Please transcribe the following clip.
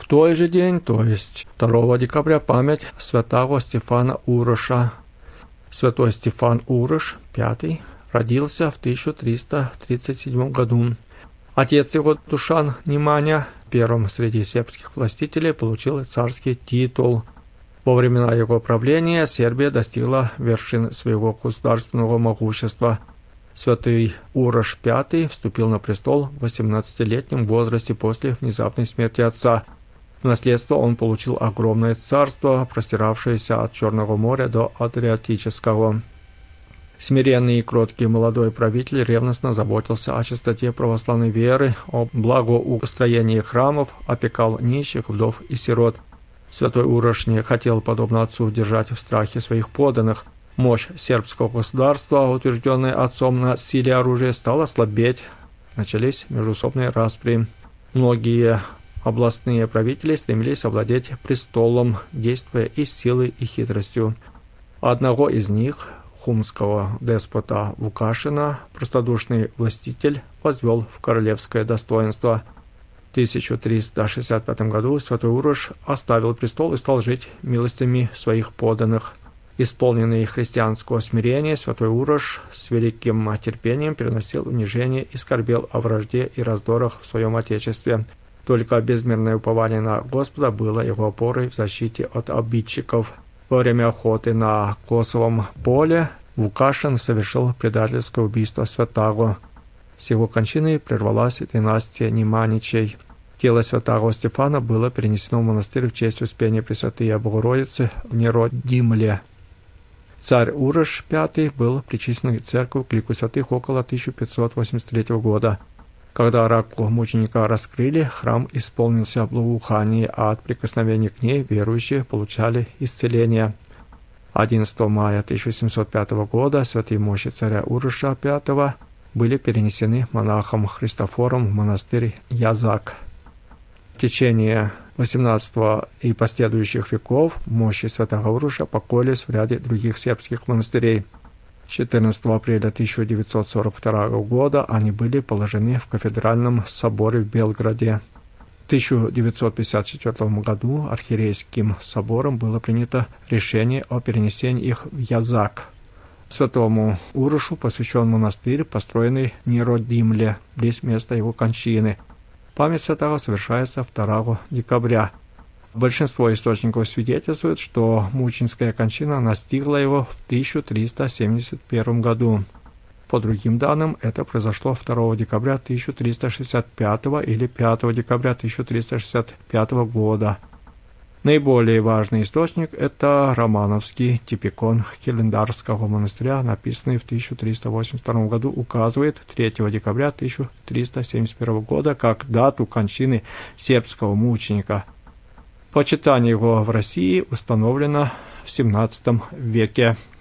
той же день, то есть 2 декабря, память святого Стефана Уроша. Святой Стефан Урош, V, родился в 1337 году. Отец его, Душан Неманя, первым среди сербских властителей, получил царский титул. Во времена его правления Сербия достигла вершин своего государственного могущества. Святый Урош V вступил на престол в 18-летнем возрасте после внезапной смерти отца. В наследство он получил огромное царство, простиравшееся от Черного моря до Адриатического. Смиренный и кроткий молодой правитель ревностно заботился о чистоте православной веры, о благоустроении храмов, опекал нищих, вдов и сирот. Святой Урош не хотел, подобно отцу, держать в страхе своих подданных. Мощь сербского государства, утвержденная отцом на силе оружия, стала слабеть. Начались междоусобные распри. Многие областные правители стремились овладеть престолом, действуя и силой, и хитростью. Одного из них, хумского деспота Вукашина, простодушный властитель возвел в королевское достоинство. В 1365 году святой Урош оставил престол и стал жить милостями своих подданных. Исполненный христианского смирения, святой Урош с великим терпением переносил унижение и скорбел о вражде и раздорах в своем отечестве. Только безмерное упование на Господа было его опорой в защите от обидчиков. Во время охоты на Косовом поле Вукашин совершил предательское убийство святаго. С его кончиной прервалась династия Неманичей. Тело святаго Стефана было перенесено в монастырь в честь Успения Пресвятой Богородицы в Неродимле. Царь Урош V был причислен к церкви к лику святых около 1583 года. Когда раку мученика раскрыли, храм исполнился благоухание, а от прикосновения к ней верующие получали исцеление. 11 мая 1705 года святые мощи царя Уроша V были перенесены монахом Христофором в монастырь Язак. В течение XVIII и последующих веков мощи святого Уроша покоились в ряде других сербских монастырей. 14 апреля 1942 года они были положены в кафедральном соборе в Белграде. В 1954 году архиерейским собором было принято решение о перенесении их в Язак. Святому Урошу посвящен монастырь, построенный в Неродимле, близ места его кончины. Память святого совершается 2 декабря. Большинство источников свидетельствует, что мученическая кончина настигла его в 1371 году. По другим данным, это произошло 2 декабря 1365 или 5 декабря 1365 года. Наиболее важный источник – это романовский типикон Хелендарского монастыря, написанный в 1382 году, указывает 3 декабря 1371 года как дату кончины сербского мученика. Почитание его в России установлено в XVII веке.